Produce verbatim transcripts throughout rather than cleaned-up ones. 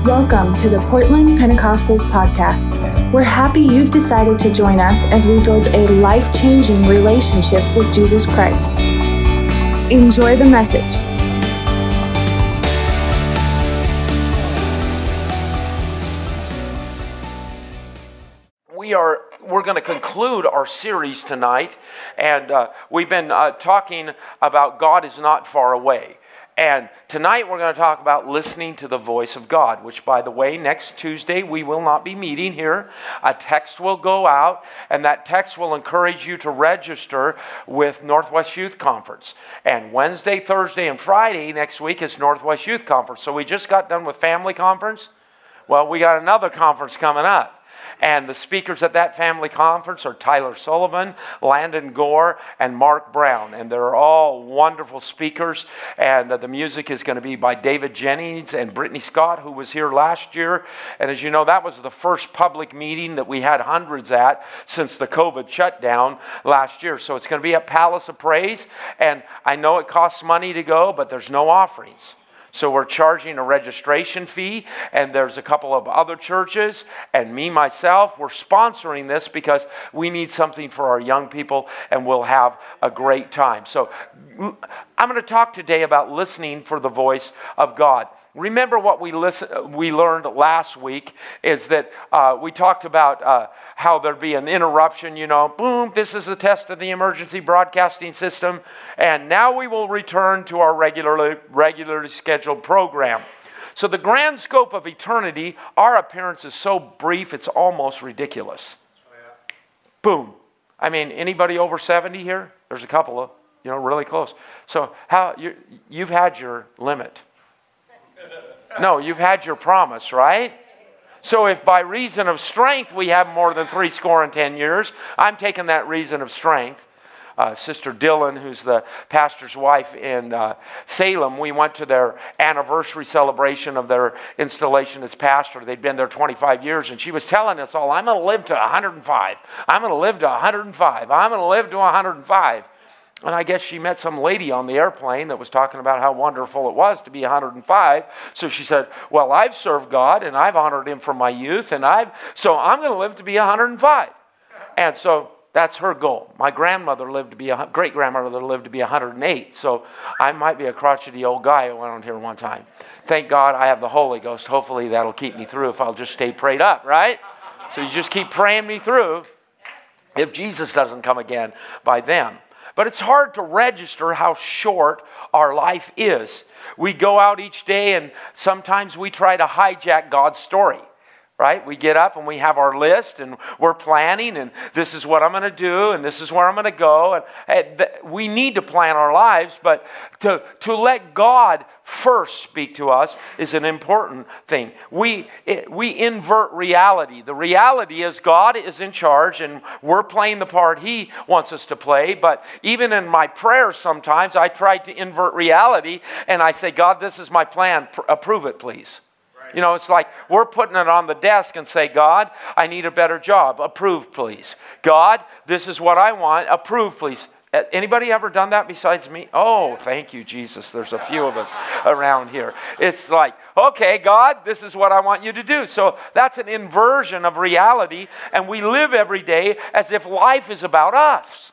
Welcome to the Portland Pentecostals Podcast. We're happy you've decided to join us as we build a life-changing relationship with Jesus Christ. Enjoy the message. We are we're going to conclude our series tonight, and uh, we've been uh, talking about God is not far away. And tonight we're going to talk about listening to the voice of God, which, by the way, next Tuesday we will not be meeting here. A text will go out, and that text will encourage you to register with Northwest Youth Conference. And Wednesday, Thursday, and Friday next week is Northwest Youth Conference. So we just got done with Family Conference. Well, we got another conference coming up. And the speakers at that family conference are Tyler Sullivan, Landon Gore, and Mark Brown. And they're all wonderful speakers. And uh, the music is going to be by David Jennings and Brittany Scott, who was here last year. And as you know, that was the first public meeting that we had hundreds at since the COVID shutdown last year. So it's going to be at Palace of Praise. And I know it costs money to go, but there's no offerings. So we're charging a registration fee, and there's a couple of other churches, and me, myself, we're sponsoring this because we need something for our young people, and we'll have a great time. So I'm going to talk today about listening for the voice of God. Remember what we listen, we learned last week is that uh, we talked about uh, how there'd be an interruption, you know, boom, this is the test of the emergency broadcasting system, and now we will return to our regularly, regularly scheduled program. So the grand scope of eternity, our appearance is so brief, it's almost ridiculous. Oh, yeah. Boom. I mean, anybody over seventy here? There's a couple of, you know, really close. So how you you've had your limit. No, you've had your promise, right? So if by reason of strength we have more than three score and ten years, I'm taking that reason of strength. Uh, Sister Dillon, who's the pastor's wife in uh, Salem, we went to their anniversary celebration of their installation as pastor. They'd been there twenty-five years, and she was telling us all, I'm going to live to one hundred five. I'm going to live to one hundred five. I'm going to live to one hundred five. And I guess she met some lady on the airplane that was talking about how wonderful it was to be one hundred five. So she said, well, I've served God and I've honored him from my youth, and I've so I'm going to live to be one hundred five. And so that's her goal. My grandmother lived to be, a great-grandmother lived to be one hundred eight. So I might be a crotchety old guy who went on here one time. Thank God I have the Holy Ghost. Hopefully that'll keep me through if I'll just stay prayed up, right? So you just keep praying me through if Jesus doesn't come again by then. But it's hard to register how short our life is. We go out each day and sometimes we try to hijack God's story, right? We get up and we have our list and we're planning, and this is what I'm going to do and this is where I'm going to go. And we need to plan our lives, but to, to let God first speak to us is an important thing. We we invert reality. The reality is God is in charge and we're playing the part He wants us to play. But even in my prayers sometimes I try to invert reality and I say, God, this is my plan. Pr- approve it, please. Right. You know, it's like we're putting it on the desk and say, God, I need a better job. Approve, please. God, this is what I want. Approve, please. Anybody ever done that besides me? Oh, thank you, Jesus. There's a few of us around here. It's like, okay, God, this is what I want you to do. So that's an inversion of reality, and we live every day as if life is about us.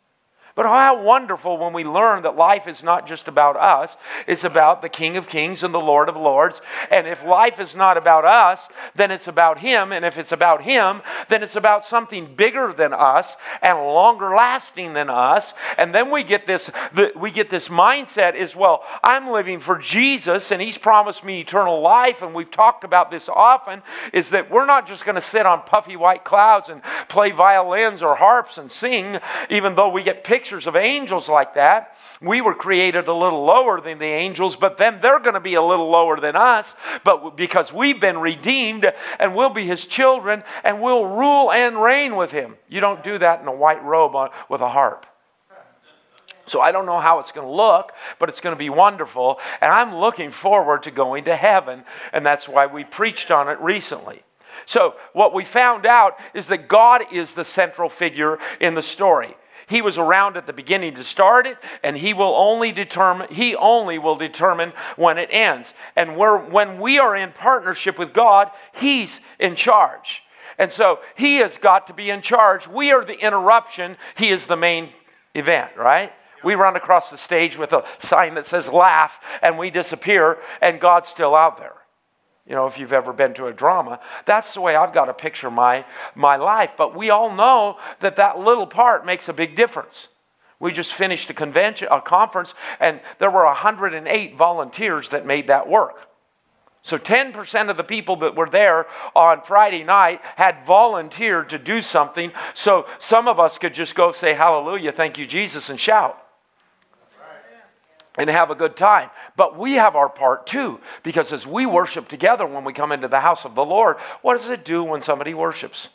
But how wonderful when we learn that life is not just about us, it's about the King of Kings and the Lord of Lords. And if life is not about us, then it's about Him. And if it's about Him, then it's about something bigger than us and longer lasting than us. And then we get this, the, we get this mindset is, well, I'm living for Jesus and He's promised me eternal life. And we've talked about this often, is that we're not just going to sit on puffy white clouds and play violins or harps and sing, even though we get pictures of angels like that. We were created a little lower than the angels, but then they're going to be a little lower than us, but because we've been redeemed and we'll be His children and we'll rule and reign with Him. You don't do that in a white robe on, with a harp. So I don't know how it's going to look, but it's going to be wonderful, and I'm looking forward to going to heaven, and that's why we preached on it recently. So what we found out is that God is the central figure in the story. He was around at the beginning to start it, and he will only determine, he only will determine when it ends. And we're, when we are in partnership with God, he's in charge. And so he has got to be in charge. We are the interruption. He is the main event, right? We run across the stage with a sign that says laugh, and we disappear, and God's still out there. You know, if you've ever been to a drama, that's the way I've got to picture my, my life. But we all know that that little part makes a big difference. We just finished a convention, a conference, and there were one hundred eight volunteers that made that work. So ten percent of the people that were there on Friday night had volunteered to do something. So some of us could just go say, hallelujah, thank you, Jesus, and shout. And have a good time. But we have our part too, because as we worship together when we come into the house of the Lord, what does it do when somebody worships?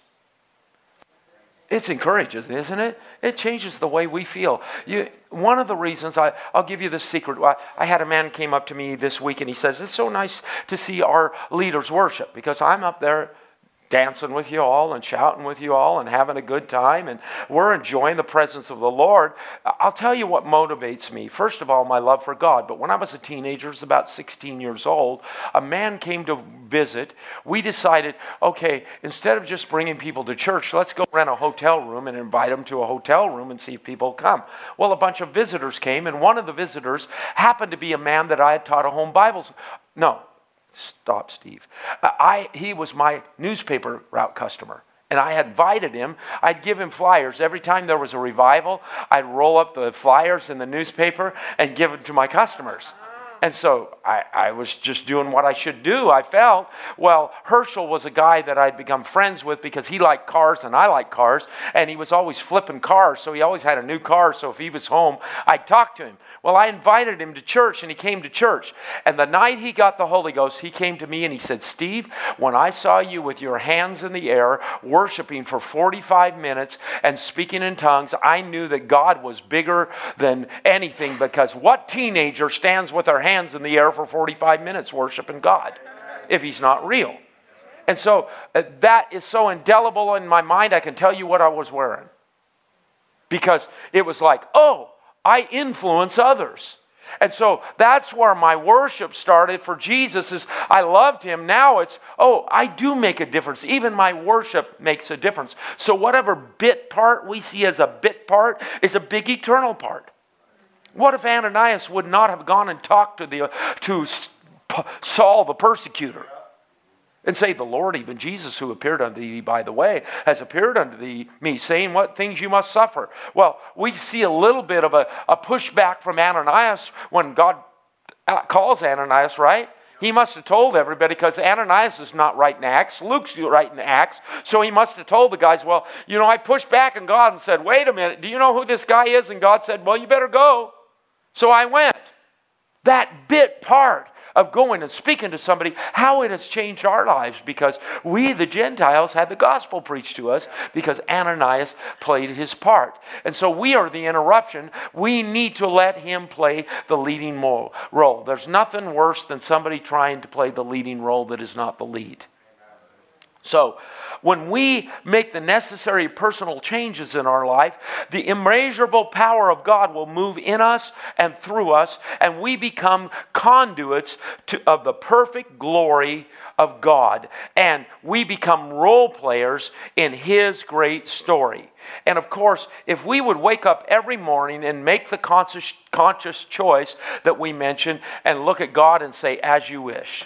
It's encouraging, isn't it? It changes the way we feel. You, one of the reasons, I, I'll give you this secret. I, I had a man came up to me this week and he says, it's so nice to see our leaders worship, because I'm up there dancing with you all and shouting with you all and having a good time, and we're enjoying the presence of the Lord. I'll tell you what motivates me. First of all, my love for God. But when I was a teenager, I was about sixteen years old, a man came to visit. We decided, okay, instead of just bringing people to church, let's go rent a hotel room and invite them to a hotel room and see if people come. Well, a bunch of visitors came, and one of the visitors happened to be a man that I had taught a home Bible. No. Stop, Steve. I, he was my newspaper route customer, and I had invited him. I'd give him flyers. Every time there was a revival, I'd roll up the flyers in the newspaper and give them to my customers. And so I, I was just doing what I should do, I felt. Well, Herschel was a guy that I'd become friends with because he liked cars and I like cars. And he was always flipping cars, so he always had a new car. So if he was home, I'd talk to him. Well, I invited him to church, and he came to church. And the night he got the Holy Ghost, he came to me and he said, Steve, when I saw you with your hands in the air, worshiping for forty-five minutes and speaking in tongues, I knew that God was bigger than anything, because what teenager stands with their hands hands in the air for forty-five minutes worshiping God if he's not real? And so uh, that is so indelible in my mind. I can tell you what I was wearing, because it was like, oh, I influence others. And so that's where my worship started for Jesus. Is I loved him. Now it's, oh, I do make a difference. Even my worship makes a difference. So whatever bit part we see as a bit part is a big eternal part. What if Ananias would not have gone and talked to the to Saul the persecutor and say, the Lord, even Jesus, who appeared unto thee by the way, has appeared unto thee, me, saying what things you must suffer? Well, we see a little bit of a, a pushback from Ananias when God calls Ananias, right? He must have told everybody, because Ananias is not writing Acts. Luke's writing Acts. So he must have told the guys, well, you know, I pushed back on God and said, wait a minute, do you know who this guy is? And God said, well, you better go. So I went. That bit part of going and speaking to somebody, how it has changed our lives, because we, the Gentiles, had the gospel preached to us because Ananias played his part. And so we are the interruption. We need to let him play the leading role. There's nothing worse than somebody trying to play the leading role that is not the lead. So when we make the necessary personal changes in our life, the immeasurable power of God will move in us and through us, and we become conduits to, of the perfect glory of God. And we become role players in his great story. And of course, if we would wake up every morning and make the conscious, conscious choice that we mentioned and look at God and say, as you wish.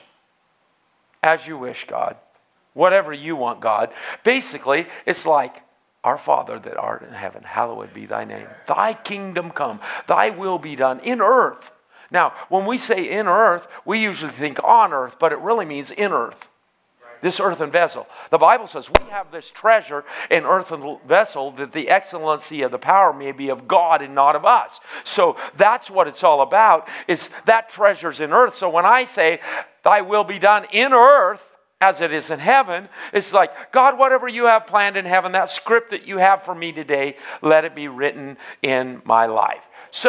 As you wish, God. Whatever you want, God. Basically, it's like, our Father that art in heaven, hallowed be thy name. Thy kingdom come. Thy will be done in earth. Now, when we say in earth, we usually think on earth, but it really means in earth. This earthen vessel. The Bible says we have this treasure in earthen vessel, that the excellency of the power may be of God and not of us. So that's what it's all about, is that treasure's in earth. So when I say, thy will be done in earth, as it is in heaven, it's like, God, whatever you have planned in heaven, that script that you have for me today, let it be written in my life. So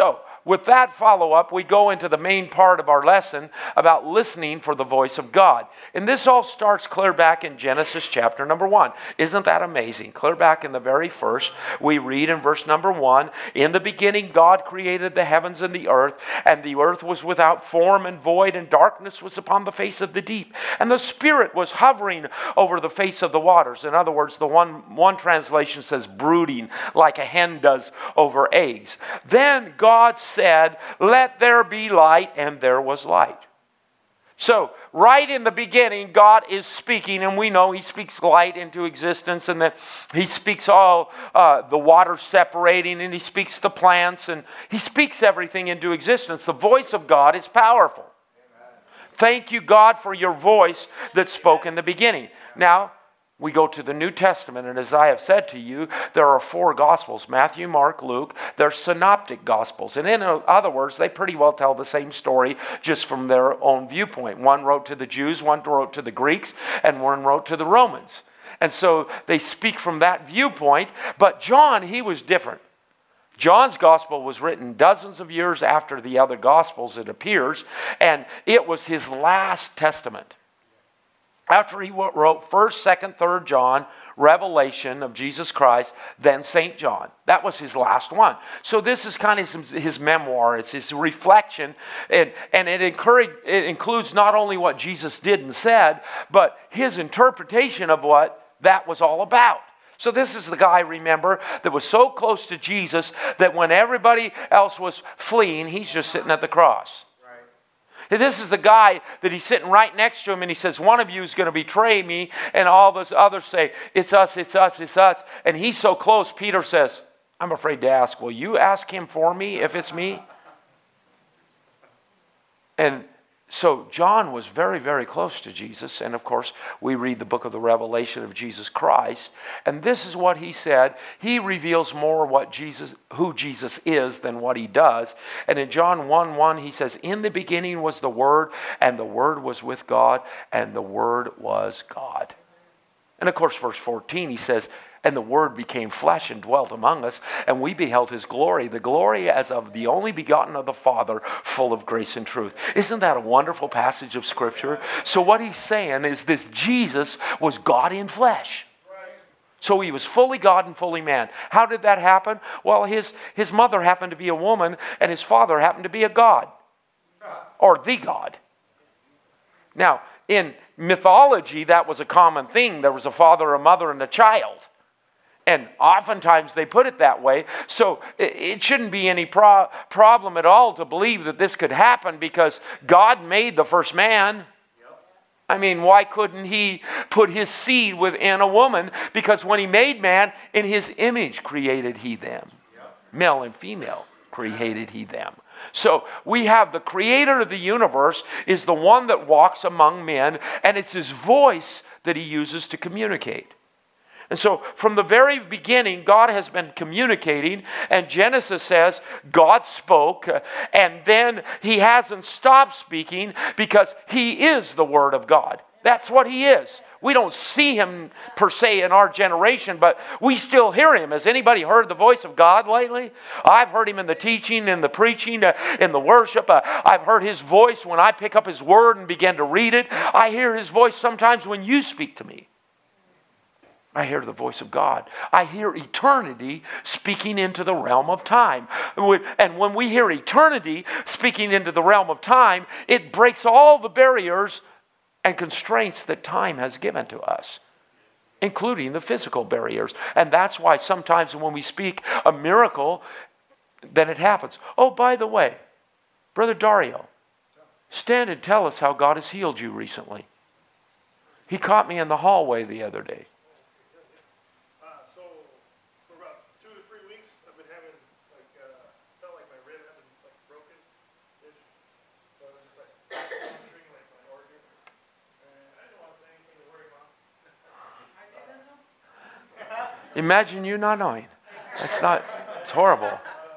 with that follow-up, we go into the main part of our lesson about listening for the voice of God. And this all starts clear back in Genesis chapter number one. Isn't that amazing? Clear back in the very first, we read in verse number one, in the beginning God created the heavens and the earth, and the earth was without form and void, and darkness was upon the face of the deep. And the Spirit was hovering over the face of the waters. In other words, the one, one translation says brooding, like a hen does over eggs. Then God said, let there be light, and there was light. So, right in the beginning, God is speaking, and we know He speaks light into existence, and then He speaks all uh, the water separating, and He speaks the plants, and He speaks everything into existence. The voice of God is powerful. Amen. Thank you, God, for your voice that spoke in the beginning. Now, we go to the New Testament, and as I have said to you, there are four Gospels, Matthew, Mark, Luke. They're synoptic Gospels. And in other words, they pretty well tell the same story just from their own viewpoint. One wrote to the Jews, one wrote to the Greeks, and one wrote to the Romans. And so they speak from that viewpoint. But John, he was different. John's Gospel was written dozens of years after the other Gospels, it appears, and it was his last testament. After he wrote first, second, third John, Revelation of Jesus Christ, then Saint John. That was his last one. So this is kind of his, his memoir. It's his reflection. And, and it, encourage, it includes not only what Jesus did and said, but his interpretation of what that was all about. So this is the guy, remember, that was so close to Jesus that when everybody else was fleeing, he's just sitting at the cross. This is the guy that he's sitting right next to him, and he says, one of you is going to betray me, and all those others say, it's us, it's us, it's us. And he's so close, Peter says, I'm afraid to ask, will you ask him for me if it's me? And so John was very, very close to Jesus. And of course, we read the book of the Revelation of Jesus Christ. And this is what he said. He reveals more what Jesus, who Jesus is than what he does. And in John one one, he says, in the beginning was the Word, and the Word was with God, and the Word was God. And of course, verse fourteen, he says, and the Word became flesh and dwelt among us, and we beheld His glory, the glory as of the only begotten of the Father, full of grace and truth. Isn't that a wonderful passage of Scripture? So what he's saying is this Jesus was God in flesh. So he was fully God and fully man. How did that happen? Well, his, his mother happened to be a woman, and his father happened to be a God, or the God. Now, in mythology, that was a common thing. There was a father, a mother, and a child. And oftentimes they put it that way. So it shouldn't be any pro- problem at all to believe that this could happen because God made the first man. Yep. I mean, why couldn't He put His seed within a woman? Because when He made man, in His image created He them. Yep. Male and female created He them. So we have the creator of the universe is the one that walks among men, and it's His voice that He uses to communicate. And so from the very beginning, God has been communicating, and Genesis says God spoke, and then He hasn't stopped speaking because He is the Word of God. That's what He is. We don't see Him per se in our generation, but we still hear Him. Has anybody heard the voice of God lately? I've heard Him in the teaching, in the preaching, uh, in the worship. Uh, I've heard His voice when I pick up His Word and begin to read it. I hear His voice sometimes when you speak to me. I hear the voice of God. I hear eternity speaking into the realm of time. And when we hear eternity speaking into the realm of time, it breaks all the barriers and constraints that time has given to us, including the physical barriers. And that's why sometimes when we speak a miracle, then it happens. Oh, by the way, Brother Dario, stand and tell us how God has healed you recently. He caught me in the hallway the other day. Imagine you not knowing. That's not, it's horrible.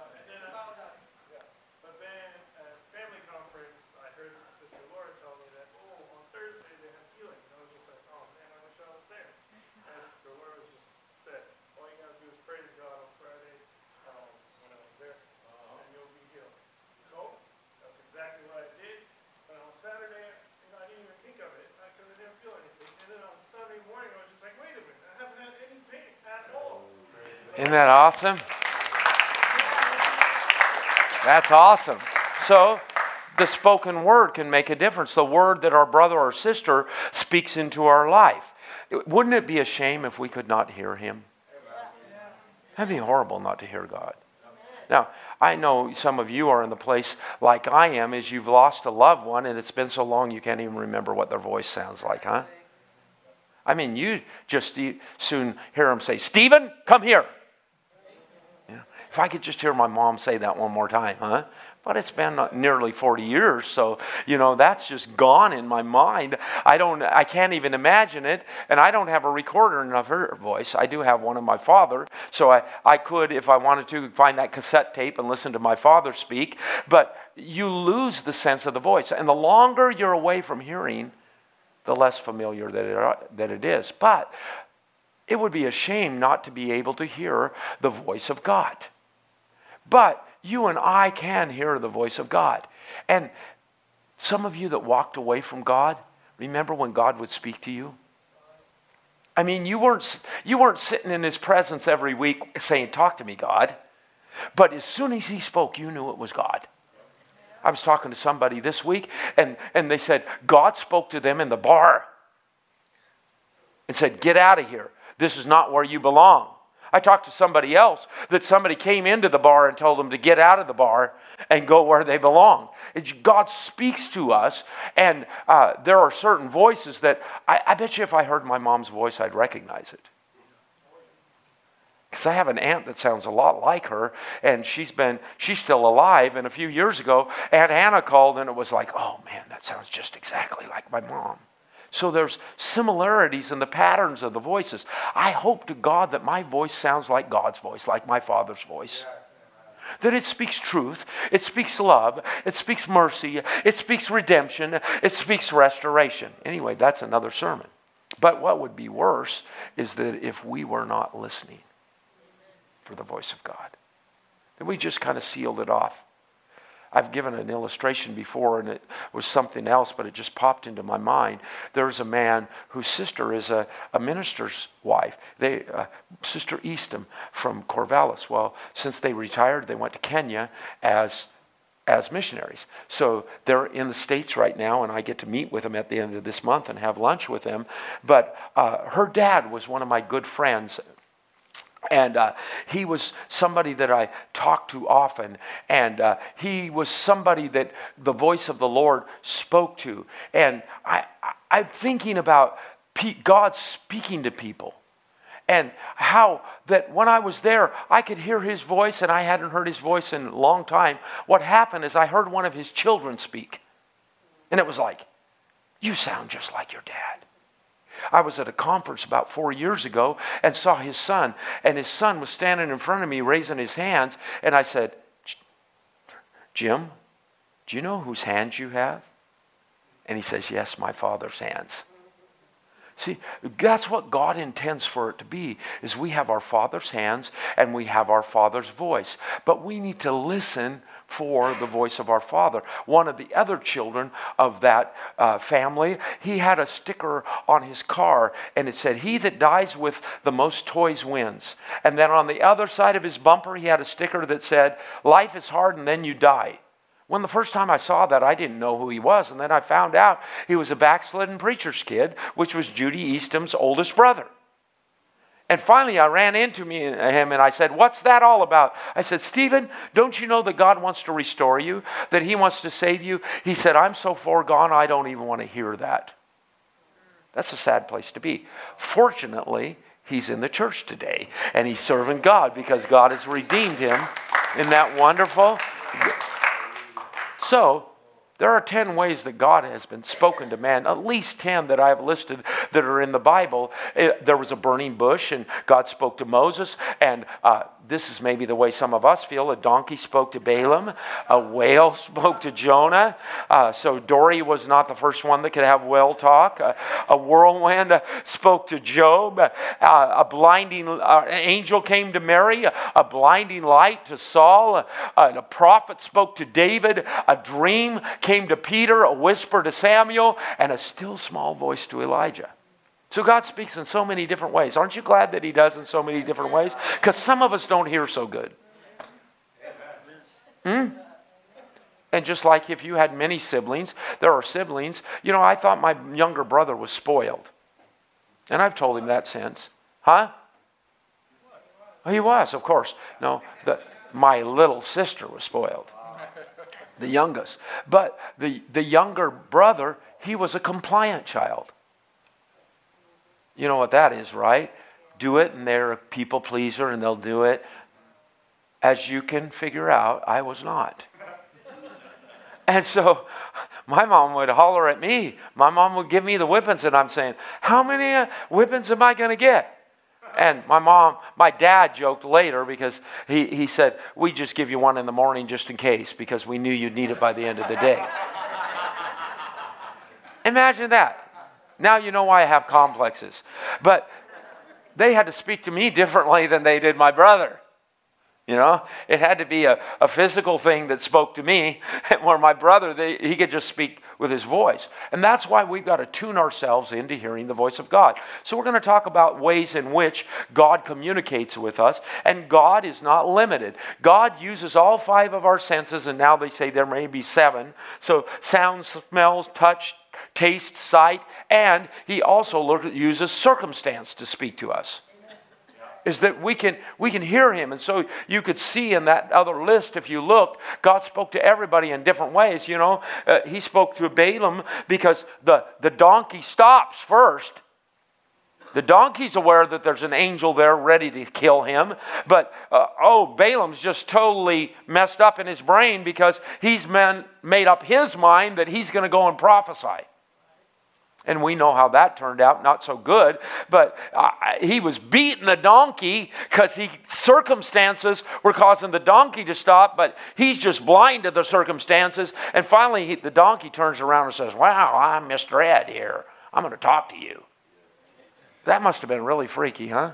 But then at family conference, I heard Sister Laura tell me that, oh, on Thursday they have healing. And I was just like, oh man, I wish I was there. And Sister Laura just said, all you gotta do is pray to God on Friday um, when I was there, and you'll be healed. Isn't that awesome? That's awesome. So, the spoken word can make a difference. The word that our brother or sister speaks into our life. Wouldn't it be a shame if we could not hear him? That'd be horrible not to hear God. Now, I know some of you are in the place like I am, is you've lost a loved one and it's been so long you can't even remember what their voice sounds like, huh? I mean, you just soon hear them say, Stephen, come here. Yeah. If I could just hear my mom say that one more time, huh? But it's been nearly forty years, so, you know, that's just gone in my mind. I don't, I can't even imagine it, and I don't have a recorder of her voice. I do have one of my father, so I, I could, if I wanted to, find that cassette tape and listen to my father speak, but you lose the sense of the voice, and the longer you're away from hearing, the less familiar that it, that it is. But it would be a shame not to be able to hear the voice of God. But you and I can hear the voice of God. And some of you that walked away from God, remember when God would speak to you? I mean, you weren't, you weren't sitting in his presence every week saying, talk to me, God. But as soon as he spoke, you knew it was God. I was talking to somebody this week, and, and they said, God spoke to them in the bar and said, get out of here. This is not where you belong. I talked to somebody else that somebody came into the bar and told them to get out of the bar and go where they belong. It's, God speaks to us, and uh, there are certain voices that I, I bet you if I heard my mom's voice, I'd recognize it. Because I have an aunt that sounds a lot like her, and she's been, she's still alive, and a few years ago, Aunt Hannah called, and it was like, oh man, that sounds just exactly like my mom. So there's similarities in the patterns of the voices. I hope to God that my voice sounds like God's voice, like my Father's voice. That it speaks truth, it speaks love, it speaks mercy, it speaks redemption, it speaks restoration. Anyway, that's another sermon. But what would be worse is that if we were not listening for the voice of God, then we just kind of sealed it off. I've given an illustration before, and it was something else, but it just popped into my mind. There's a man whose sister is a, a minister's wife. They, uh, Sister Eastham from Corvallis. Well, since they retired, they went to Kenya as as missionaries. So they're in the States right now, and I get to meet with them at the end of this month and have lunch with them. But uh, her dad was one of my good friends. And uh, he was somebody that I talked to often. And uh, he was somebody that the voice of the Lord spoke to. And I, I, I'm thinking about P- God speaking to people. And how that when I was there, I could hear his voice, and I hadn't heard his voice in a long time. What happened is I heard one of his children speak. And it was like, you sound just like your dad. I was at a conference about four years ago and saw his son, and his son was standing in front of me raising his hands, and I said, Jim, do you know whose hands you have? And he says, yes, my father's hands. See, that's what God intends for it to be, is we have our Father's hands and we have our Father's voice. But we need to listen for the voice of our Father. One of the other children of that uh, family, he had a sticker on his car, and it said, he that dies with the most toys wins. And then on the other side of his bumper, he had a sticker that said, life is hard and then you die. When the first time I saw that, I didn't know who he was. And then I found out he was a backslidden preacher's kid, which was Judy Eastham's oldest brother. And finally, I ran into me, him and I said, what's that all about? I said, Stephen, don't you know that God wants to restore you? That he wants to save you? He said, I'm so far gone, I don't even want to hear that. That's a sad place to be. Fortunately, he's in the church today. And he's serving God because God has redeemed him. Isn't that wonderful? So, there are ten ways that God has been spoken to man, at least ten that I have listed that are in the Bible. It, there was a burning bush, and God spoke to Moses, and uh, this is maybe the way some of us feel. A donkey spoke to Balaam. A whale spoke to Jonah. Uh, so Dory was not the first one that could have whale talk. Uh, a whirlwind uh, spoke to Job. Uh, a blinding uh, angel came to Mary. A, a blinding light to Saul. Uh, and a prophet spoke to David. A dream came to Peter. A whisper to Samuel. And a still small voice to Elijah. So God speaks in so many different ways. Aren't you glad that he does in so many different ways? Because some of us don't hear so good. Hmm? And just like if you had many siblings, there are siblings. You know, I thought my younger brother was spoiled. And I've told him that since. Huh? Oh, he was, of course. No, the, my little sister was spoiled. The youngest. But the, the younger brother, he was a compliant child. You know what that is, right? Do it, and they're a people pleaser, and they'll do it. As you can figure out, I was not. And so my mom would holler at me. My mom would give me the whippings, and I'm saying, how many uh, whippings am I going to get? And my mom, my dad joked later because he, he said, we just give you one in the morning just in case because we knew you'd need it by the end of the day. Imagine that. Now you know why I have complexes. But they had to speak to me differently than they did my brother. You know, it had to be a, a physical thing that spoke to me, where my brother, they, he could just speak with his voice. And that's why we've got to tune ourselves into hearing the voice of God. So we're going to talk about ways in which God communicates with us, and God is not limited. God uses all five of our senses, and now they say there may be seven. So sound, smells, touch, taste, sight, and he also uses circumstance to speak to us. Is that we can we can hear him. And so you could see in that other list, if you looked, God spoke to everybody in different ways. You know, uh, he spoke to Balaam because the, the donkey stops first. The donkey's aware that there's an angel there ready to kill him. But, uh, oh, Balaam's just totally messed up in his brain because he's man, made up his mind that he's going to go and prophesy. And we know how that turned out, not so good. But uh, he was beating the donkey because he circumstances were causing the donkey to stop, but he's just blind to the circumstances. And finally, he, the donkey turns around and says, wow, I'm Mister Ed here. I'm going to talk to you. That must have been really freaky, huh?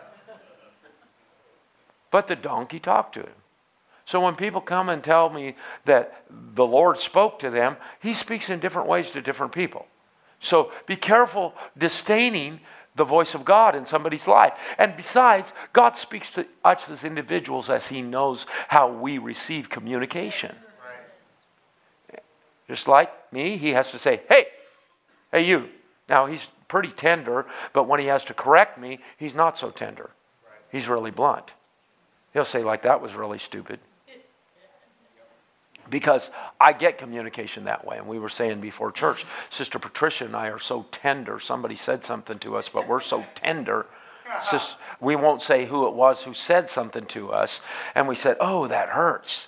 But the donkey talked to him. So when people come and tell me that the Lord spoke to them, he speaks in different ways to different people. So be careful disdaining the voice of God in somebody's life. And besides, God speaks to us as individuals as he knows how we receive communication. Right. Just like me, he has to say, hey, hey you. Now he's pretty tender, but when he has to correct me, he's not so tender. Right. He's really blunt. He'll say like, that was really stupid. Because I get communication that way. And we were saying before church, Sister Patricia and I are so tender. Somebody said something to us, but we're so tender. Sister, we won't say who it was who said something to us. And we said, oh, that hurts.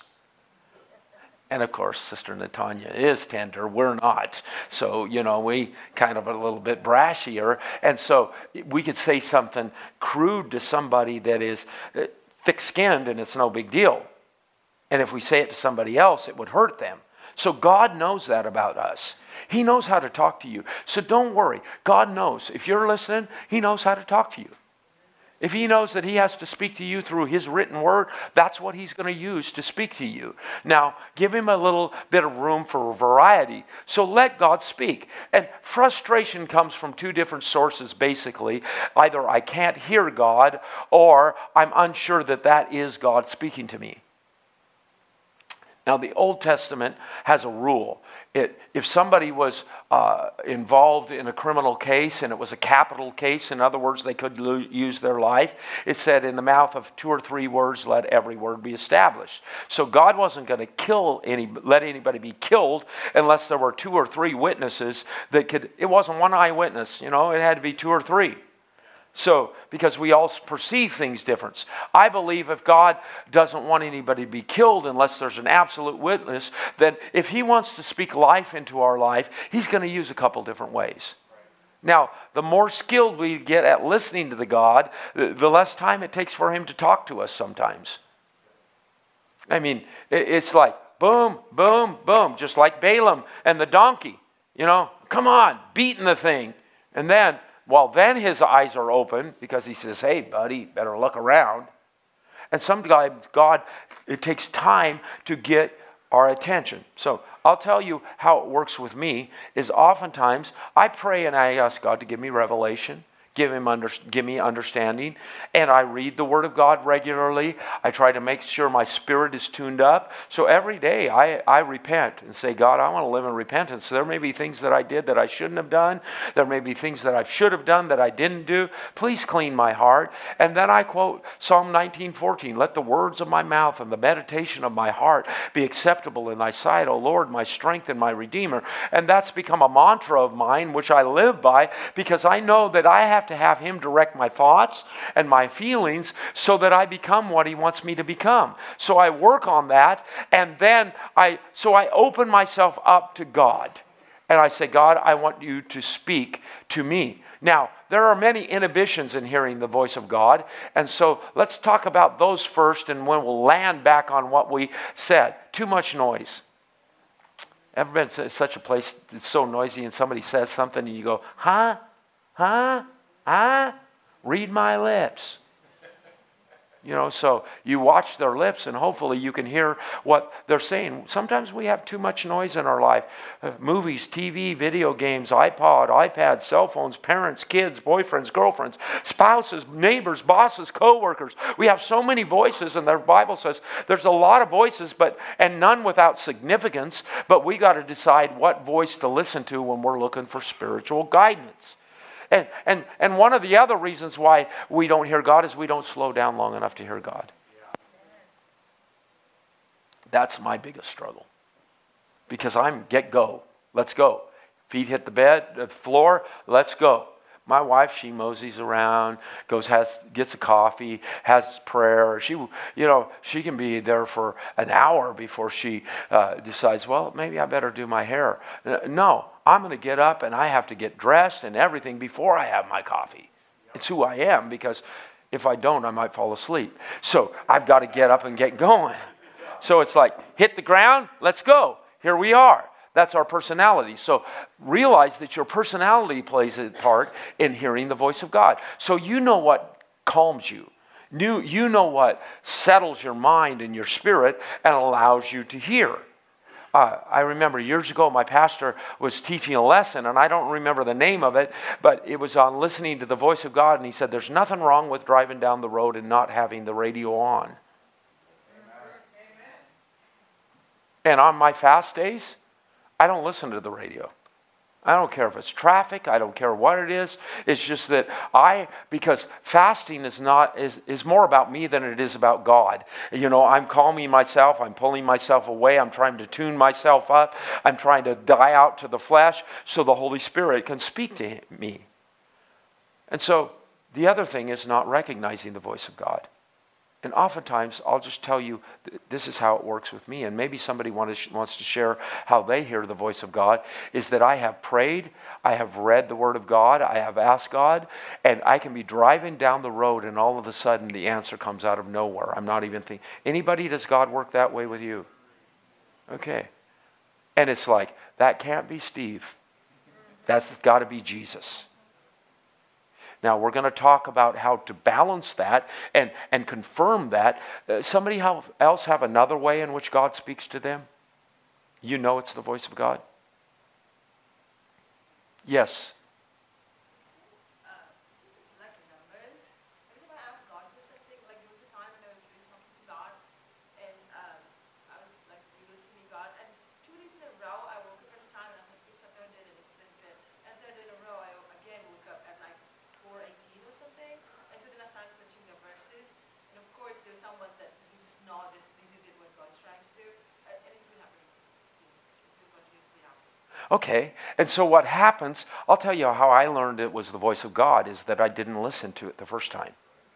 And of course, Sister Natanya is tender. We're not. So, you know, we kind of a little bit brashier. And so we could say something crude to somebody that is thick-skinned and it's no big deal. And if we say it to somebody else, it would hurt them. So God knows that about us. He knows how to talk to you. So don't worry. God knows. If you're listening, he knows how to talk to you. If he knows that he has to speak to you through his written word, that's what he's going to use to speak to you. Now, give him a little bit of room for variety. So let God speak. And frustration comes from two different sources, basically. Either I can't hear God, or I'm unsure that that is God speaking to me. Now, the Old Testament has a rule. It, if somebody was uh, involved in a criminal case and it was a capital case, in other words, they could lo- use their life, it said in the mouth of two or three words, let every word be established. So God wasn't going to kill any, let anybody be killed unless there were two or three witnesses that could, it wasn't one eyewitness, you know, it had to be two or three. So, because we all perceive things different. I believe if God doesn't want anybody to be killed unless there's an absolute witness, then if he wants to speak life into our life, he's going to use a couple different ways. Now, the more skilled we get at listening to the God, the less time it takes for him to talk to us sometimes. I mean, it's like boom, boom, boom, just like Balaam and the donkey. You know, come on, beating the thing. And then, well, then his eyes are open because he says, hey, buddy, better look around. And sometimes God, it takes time to get our attention. So I'll tell you how it works with me is oftentimes I pray and I ask God to give me revelation. Give him under, give me understanding. And I read the Word of God regularly. I try to make sure my spirit is tuned up. So every day I, I repent and say, God, I want to live in repentance. There may be things that I did that I shouldn't have done. There may be things that I should have done that I didn't do. Please clean my heart. And then I quote Psalm nineteen fourteen. Let the words of my mouth and the meditation of my heart be acceptable in thy sight, O Lord, my strength and my Redeemer. And that's become a mantra of mine, which I live by, because I know that I have to have him direct my thoughts and my feelings so that I become what he wants me to become. So I work on that, and then I so I open myself up to God. And I say, God, I want you to speak to me. Now, there are many inhibitions in hearing the voice of God. And so let's talk about those first, and when we'll land back on what we said. Too much noise. Ever been to such a place that's so noisy and somebody says something and you go, huh? Huh? Huh? Read my lips. You know, so you watch their lips and hopefully you can hear what they're saying. Sometimes we have too much noise in our life. Uh, movies, T V, video games, iPod, iPad, cell phones, parents, kids, boyfriends, girlfriends, spouses, neighbors, bosses, co-workers. We have so many voices, and the Bible says there's a lot of voices, but and none without significance. But we got to decide what voice to listen to when we're looking for spiritual guidance. And, and and one of the other reasons why we don't hear God is we don't slow down long enough to hear God. That's my biggest struggle. Because I'm get go. Let's go. Feet hit the bed, the floor, let's go. My wife, she moseys around, goes, has, gets a coffee, has prayer. She, you know, she can be there for an hour before she uh, decides, well, maybe I better do my hair. No, I'm going to get up and I have to get dressed and everything before I have my coffee. It's who I am, because if I don't, I might fall asleep. So I've got to get up and get going. So it's like, hit the ground, let's go. Here we are. That's our personality. So realize that your personality plays a part in hearing the voice of God. So you know what calms you. You, you know what settles your mind and your spirit and allows you to hear. Uh, I remember years ago, my pastor was teaching a lesson, and I don't remember the name of it, but it was on listening to the voice of God, and he said, there's nothing wrong with driving down the road and not having the radio on. Amen. And on my fast days, I don't listen to the radio. I don't care if it's traffic. I don't care what it is. It's just that I, because fasting is not is, is more about me than it is about God. You know, I'm calming myself. I'm pulling myself away. I'm trying to tune myself up. I'm trying to die out to the flesh so the Holy Spirit can speak to me. And so the other thing is not recognizing the voice of God. And oftentimes, I'll just tell you, this is how it works with me, and maybe somebody wants to share how they hear the voice of God, is that I have prayed, I have read the Word of God, I have asked God, and I can be driving down the road, and all of a sudden, the answer comes out of nowhere. I'm not even thinking. Anybody, does God work that way with you? Okay. And it's like, that can't be Steve. That's got to be Jesus. Now, we're going to talk about how to balance that and, and confirm that. Uh, somebody else have another way in which God speaks to them? You know it's the voice of God? Yes. Okay, and so what happens, I'll tell you how I learned it was the voice of God, is that I didn't listen to it the first time.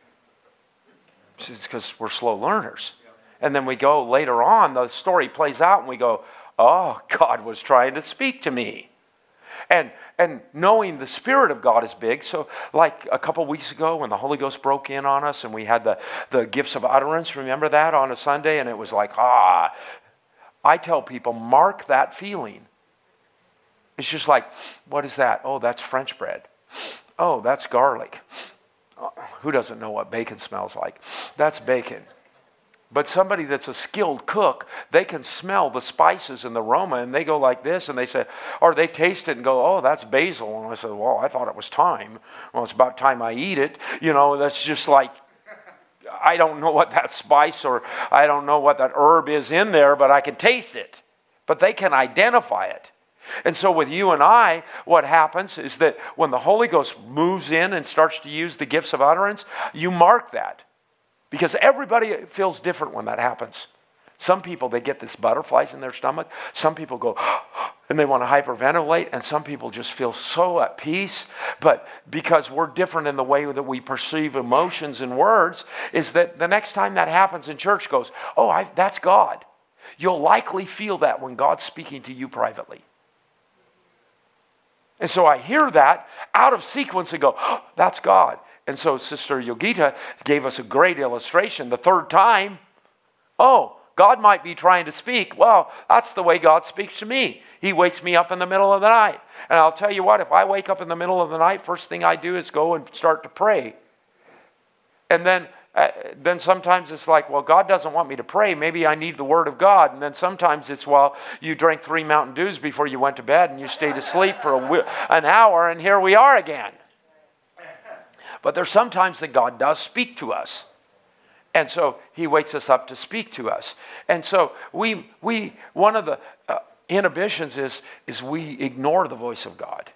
It's because we're slow learners. And then we go later on, the story plays out and we go, oh, God was trying to speak to me. And and knowing the Spirit of God is big. So like a couple weeks ago when the Holy Ghost broke in on us and we had the, the gifts of utterance, remember that, on a Sunday? And it was like, ah, I tell people, mark that feeling. It's just like, what is that? Oh, that's French bread. Oh, that's garlic. Oh, who doesn't know what bacon smells like? That's bacon. But somebody that's a skilled cook, they can smell the spices and the aroma, and they go like this, and they say, or they taste it and go, oh, that's basil. And I said, well, I thought it was thyme. Well, it's about time I eat it. You know, that's just like, I don't know what that spice or I don't know what that herb is in there, but I can taste it. But they can identify it. And so with you and I, what happens is that when the Holy Ghost moves in and starts to use the gifts of utterance, you mark that. Because everybody feels different when that happens. Some people, they get this butterflies in their stomach. Some people go, and they want to hyperventilate. And some people just feel so at peace. But because we're different in the way that we perceive emotions and words, is that the next time that happens in church goes, oh, I, that's God. You'll likely feel that when God's speaking to you privately. And so I hear that out of sequence and go, oh, that's God. And so Sister Yogita gave us a great illustration. The third time, oh, God might be trying to speak. Well, that's the way God speaks to me. He wakes me up in the middle of the night. And I'll tell you what, if I wake up in the middle of the night, first thing I do is go and start to pray. And then Uh, then sometimes it's like, well, God doesn't want me to pray. Maybe I need the Word of God. And then sometimes it's, well, you drank three Mountain Dews before you went to bed and you stayed asleep for a, an hour and here we are again. But there's sometimes that God does speak to us. And so He wakes us up to speak to us. And so we, we one of the uh, inhibitions is, is we ignore the voice of God.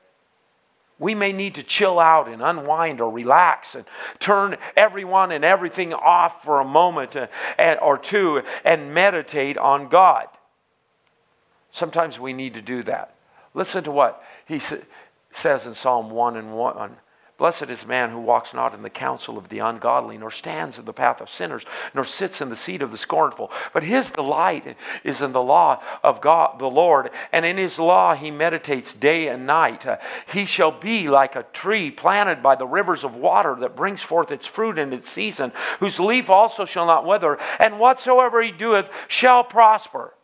We may need to chill out and unwind or relax and turn everyone and everything off for a moment or two and meditate on God. Sometimes we need to do that. Listen to what he says in Psalm one and one. Blessed is the man who walks not in the counsel of the ungodly, nor stands in the path of sinners, nor sits in the seat of the scornful. But his delight is in the law of God, the Lord, and in his law he meditates day and night. Uh, he shall be like a tree planted by the rivers of water that brings forth its fruit in its season, whose leaf also shall not wither, and whatsoever he doeth shall prosper.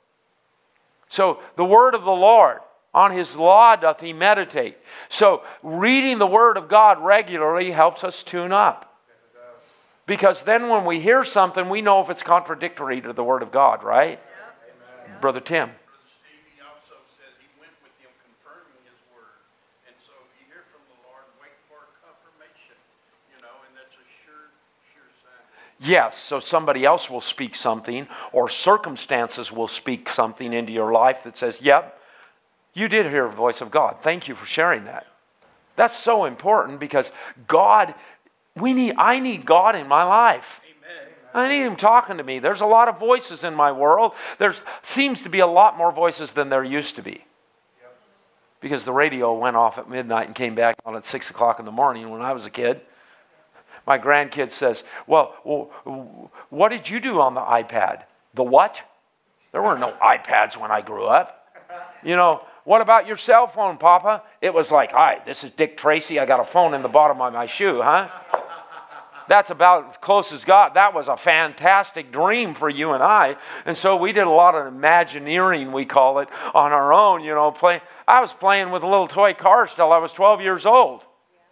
So the word of the Lord, on his law doth he meditate. So reading the Word of God regularly helps us tune up. Because then when we hear something, we know if it's contradictory to the Word of God, right? Yeah. Brother Tim. Brother Steve, he also said he went with him confirming his word. And so if you hear from the Lord, wait for confirmation. You know, and that's a sure, sure sign. Yes, so somebody else will speak something, or circumstances will speak something into your life that says, yep, you did hear the voice of God. Thank you for sharing that. That's so important because God, we need. I need God in my life. Amen. I need Him talking to me. There's a lot of voices in my world. There seems to be a lot more voices than there used to be. Yep. Because the radio went off at midnight and came back on at six o'clock in the morning when I was a kid. My grandkid says, well, what did you do on the iPad? The what? There were no iPads when I grew up. You know, what about your cell phone, Papa? It was like, hi, this is Dick Tracy. I got a phone in the bottom of my shoe, huh? That's about as close as God. That was a fantastic dream for you and I. And so we did a lot of Imagineering, we call it, on our own, you know. Play. I was playing with little toy cars till I was twelve years old.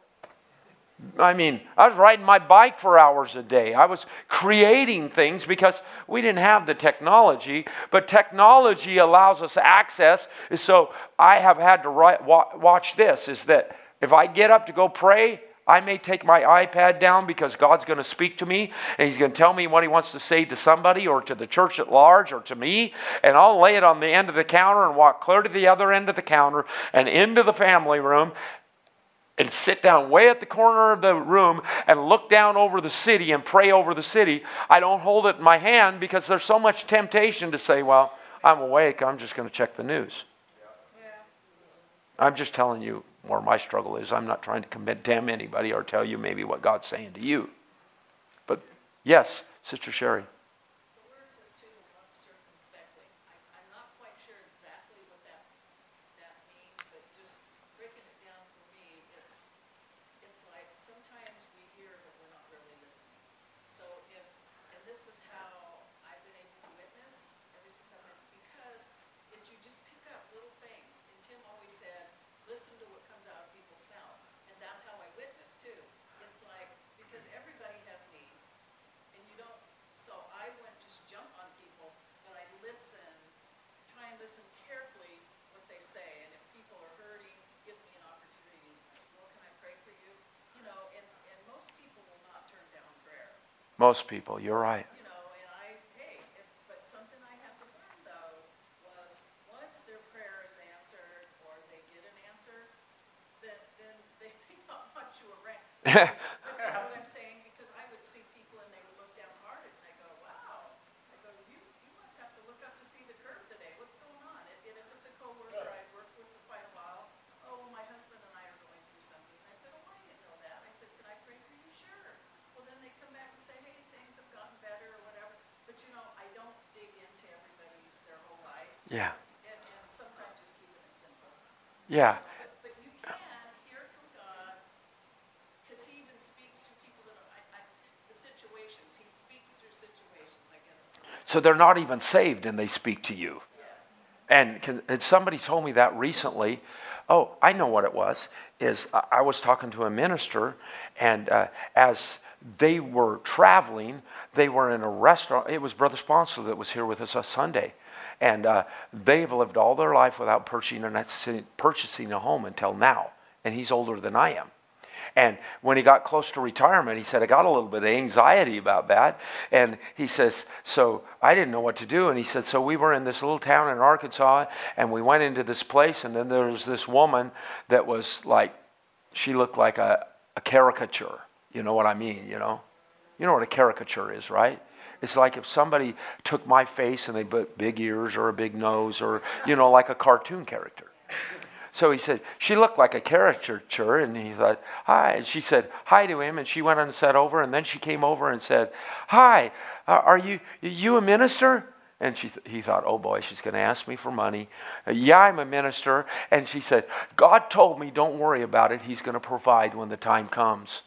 I mean, I was riding my bike for hours a day. I was creating things because we didn't have the technology. But technology allows us access. So I have had to write, watch this, is that if I get up to go pray, I may take my iPad down because God's going to speak to me and He's going to tell me what He wants to say to somebody or to the church at large or to me. And I'll lay it on the end of the counter and walk clear to the other end of the counter and into the family room and sit down way at the corner of the room and look down over the city and pray over the city. I don't hold it in my hand because there's so much temptation to say, well, I'm awake, I'm just going to check the news. Yeah. I'm just telling you where my struggle is. I'm not trying to condemn anybody or tell you maybe what God's saying to you. But yes, Sister Sherry. Because everybody has needs, and you don't, so Most people, you're right. You know, and I, hey, if, but something I had to learn though was once their prayer is answered or they get an answer, then then they may not want you around. You know what I'm saying? Because I would see people and they would look downhearted and I go, wow. I go, you you must have to look up to see the curve today. What's going on? And, and if it's a coworker I've worked with for quite a while, oh, well, my husband and I are going through something. And I said, oh, I didn't know that. I said, can I pray for you? Sure. Well, then they come back and say, hey, things have gotten better or whatever. But, you know, I don't dig into everybody's their whole life. Yeah. And, and sometimes just keep it simple. Yeah. But, but you can hear from God because he even speaks through people that are, I, I, the situations. He speaks through situations, I guess. So they're not even saved and they speak to you. And, can, and somebody told me that recently. Oh, I know what it was. Is I, I was talking to a minister, and uh, as they were traveling, they were in a restaurant. It was Brother Sponsor that was here with us on Sunday. And uh, they've lived all their life without purchasing a, purchasing a home until now. And he's older than I am. And when he got close to retirement, he said, I got a little bit of anxiety about that. And he says, so I didn't know what to do. And he said, so we were in this little town in Arkansas, and we went into this place, and then there was this woman that was like, she looked like a, a caricature. You know what I mean, you know? You know what a caricature is, right? It's like if somebody took my face and they put big ears or a big nose or, you know, like a cartoon character. So he said, she looked like a caricature, and he thought, hi. And she said hi to him, and she went and sat over, and then she came over and said, hi, uh, are you you a minister? And she th- he thought, oh boy, she's going to ask me for money. Uh, yeah, I'm a minister. And she said, God told me, don't worry about it. He's going to provide when the time comes.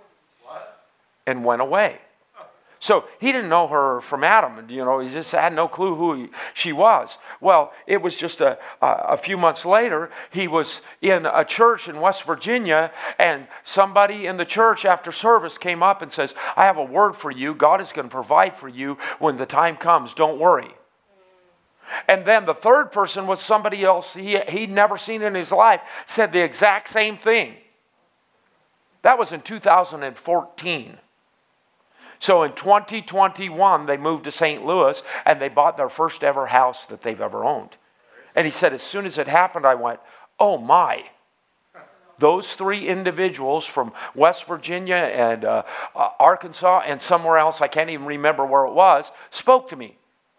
What? And went away. So he didn't know her from Adam, you know, he just had no clue who he, she was. Well, it was just a, a, a few months later, he was in a church in West Virginia, and somebody in the church after service came up and says, I have a word for you. God is going to provide for you when the time comes. Don't worry. And then the third person was somebody else he, he'd never seen in his life, said the exact same thing. That was in two thousand fourteen. So in twenty twenty-one, they moved to Saint Louis, and they bought their first ever house that they've ever owned. And he said, as soon as it happened, I went, oh my. Those three individuals from West Virginia and uh, uh, Arkansas and somewhere else, I can't even remember where it was, spoke to me.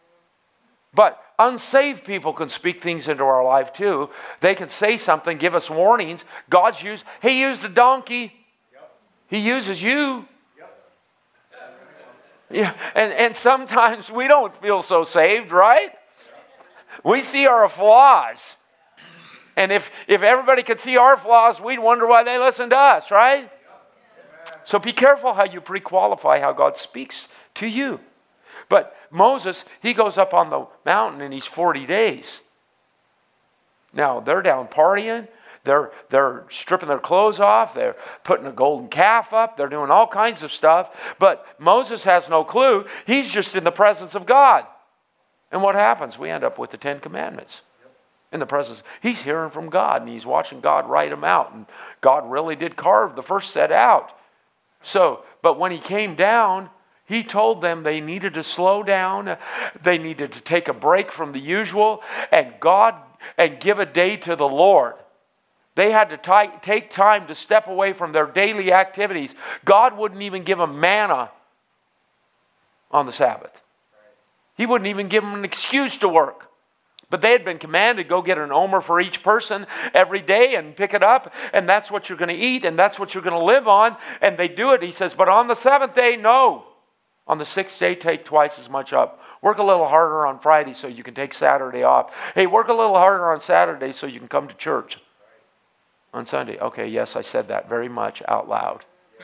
But unsaved people can speak things into our life too. They can say something, give us warnings. God's used, he used a donkey. He uses you. Yeah, and, and sometimes we don't feel so saved, right? We see our flaws. And if, if everybody could see our flaws, we'd wonder why they listen to us, right? So be careful how you pre-qualify how God speaks to you. But Moses, he goes up on the mountain and he's forty days. Now, they're down partying. They're, they're stripping their clothes off. They're putting a golden calf up. They're doing all kinds of stuff. But Moses has no clue. He's just in the presence of God. And what happens? We end up with the Ten Commandments. In the presence. He's hearing from God, and he's watching God write them out. And God really did carve the first set out. So, but when he came down, he told them they needed to slow down. They needed to take a break from the usual. And God, and give a day to the Lord. They had to t- take time to step away from their daily activities. God wouldn't even give them manna on the Sabbath. He wouldn't even give them an excuse to work. But they had been commanded, go get an omer for each person every day and pick it up. And that's what you're going to eat and that's what you're going to live on. And they do it. He says, but on the seventh day, no. On the sixth day, take twice as much up. Work a little harder on Friday so you can take Saturday off. Hey, work a little harder on Saturday so you can come to church. On Sunday. Okay, yes, I said that very much out loud.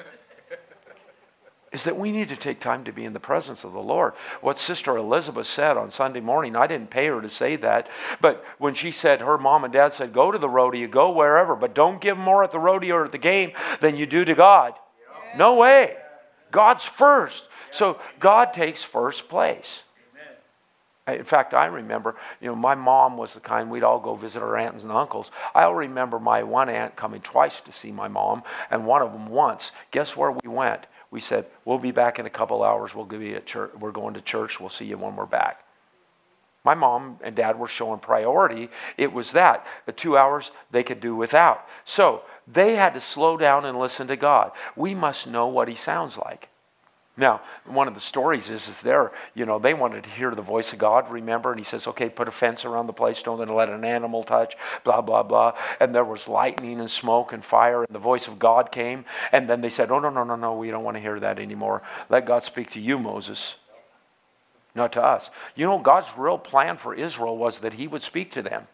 Is that we need to take time to be in the presence of the Lord. What Sister Elizabeth said on Sunday morning, I didn't pay her to say that, but when she said, her mom and dad said, go to the rodeo, go wherever, but don't give more at the rodeo or at the game than you do to God. Yeah. No way. God's first. So God takes first place. In fact, I remember, you know, my mom was the kind, we'd all go visit our aunts and uncles. I'll remember my one aunt coming twice to see my mom, and one of them once. Guess where we went? We said, we'll be back in a couple hours. We'll be at church. We're going to church. We'll see you when we're back. My mom and dad were showing priority. It was that. The two hours they could do without. So they had to slow down and listen to God. We must know what he sounds like. Now, one of the stories is, is there, you know, they wanted to hear the voice of God, remember? And he says, okay, put a fence around the place, don't let an animal touch, blah, blah, blah. And there was lightning and smoke and fire, and the voice of God came. And then they said, oh, no, no, no, no, we don't want to hear that anymore. Let God speak to you, Moses, not to us. You know, God's real plan for Israel was that he would speak to them.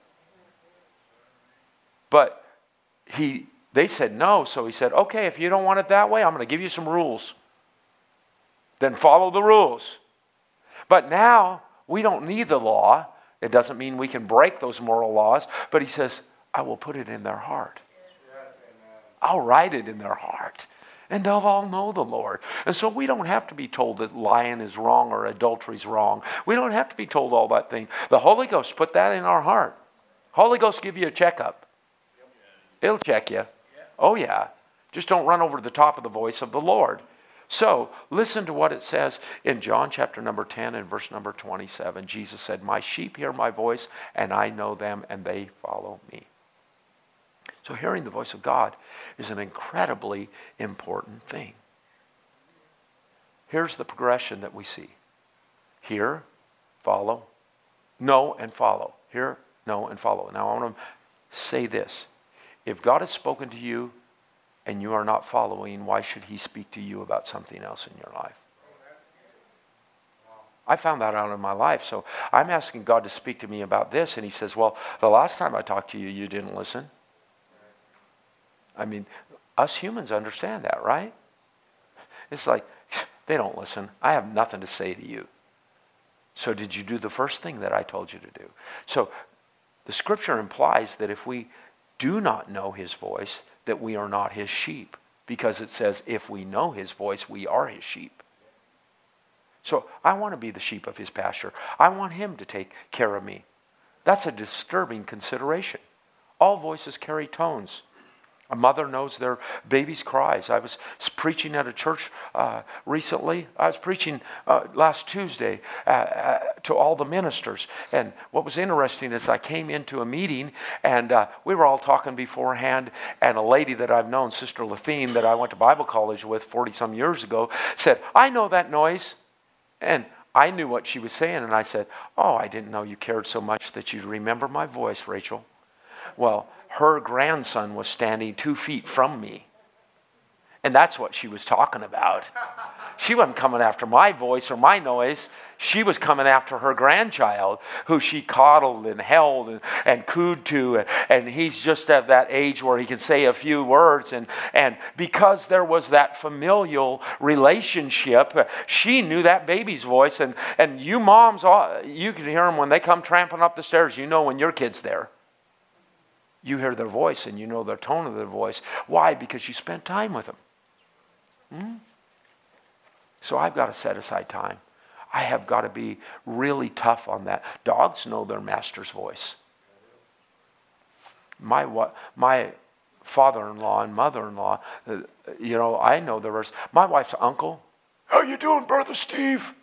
But he, they said no, so he said, okay, if you don't want it that way, I'm going to give you some rules. Then follow the rules. But now, we don't need the law. It doesn't mean we can break those moral laws. But he says, I will put it in their heart. I'll write it in their heart. And they'll all know the Lord. And so we don't have to be told that lying is wrong or adultery is wrong. We don't have to be told all that thing. The Holy Ghost put that in our heart. Holy Ghost give you a checkup. It'll check you. Oh yeah. Just don't run over the top of the voice of the Lord. So, listen to what it says in John chapter number ten and verse number twenty-seven. Jesus said, my sheep hear my voice, and I know them, and they follow me. So hearing the voice of God is an incredibly important thing. Here's the progression that we see. Hear, follow, know, and follow. Hear, know, and follow. Now I want to say this. If God has spoken to you, and you are not following, why should he speak to you about something else in your life? I found that out in my life. So I'm asking God to speak to me about this. And he says, well, the last time I talked to you, you didn't listen. I mean, us humans understand that, right? It's like, they don't listen. I have nothing to say to you. So did you do the first thing that I told you to do? So the scripture implies that if we do not know his voice, that we are not his sheep, because it says if we know his voice, we are his sheep. So I want to be the sheep of his pasture. I want him to take care of me. That's a disturbing consideration. All voices carry tones. A mother knows their baby's cries. I was preaching at a church uh, recently. I was preaching uh, last Tuesday uh, uh, to all the ministers. And what was interesting is I came into a meeting, and uh, we were all talking beforehand. And a lady that I've known, Sister Lathine, that I went to Bible college with forty-some years ago, said, I know that noise. And I knew what she was saying. And I said, oh, I didn't know you cared so much that you'd remember my voice, Rachel. Well, her grandson was standing two feet from me. And that's what she was talking about. She wasn't coming after my voice or my noise. She was coming after her grandchild, who she coddled and held and, and cooed to. And, and he's just at that age where he can say a few words. And, and because there was that familial relationship, she knew that baby's voice. And, and you moms, you can hear them when they come tramping up the stairs. You know when your kid's there. You hear their voice and you know the tone of their voice. Why? Because you spent time with them. Hmm? So I've got to set aside time. I have got to be really tough on that. Dogs know their master's voice. My what? My father-in-law and mother-in-law, uh, you know, I know there was. My wife's uncle. How you doing, Brother Steve?